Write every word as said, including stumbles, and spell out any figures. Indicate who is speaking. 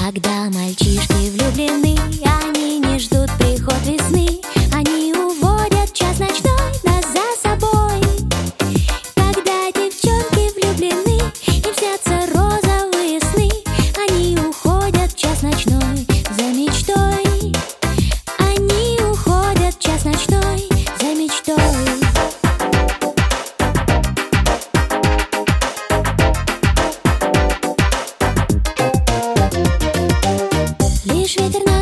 Speaker 1: Когда мальчишки влюблены, они не ждут приход весны, они уводят час ночной нас за собой. Когда девчонки влюблены, им снятся розовые сны, они уходят в час ночной за мечтой. Они уходят в час ночной за мечтой. Лишь ветер на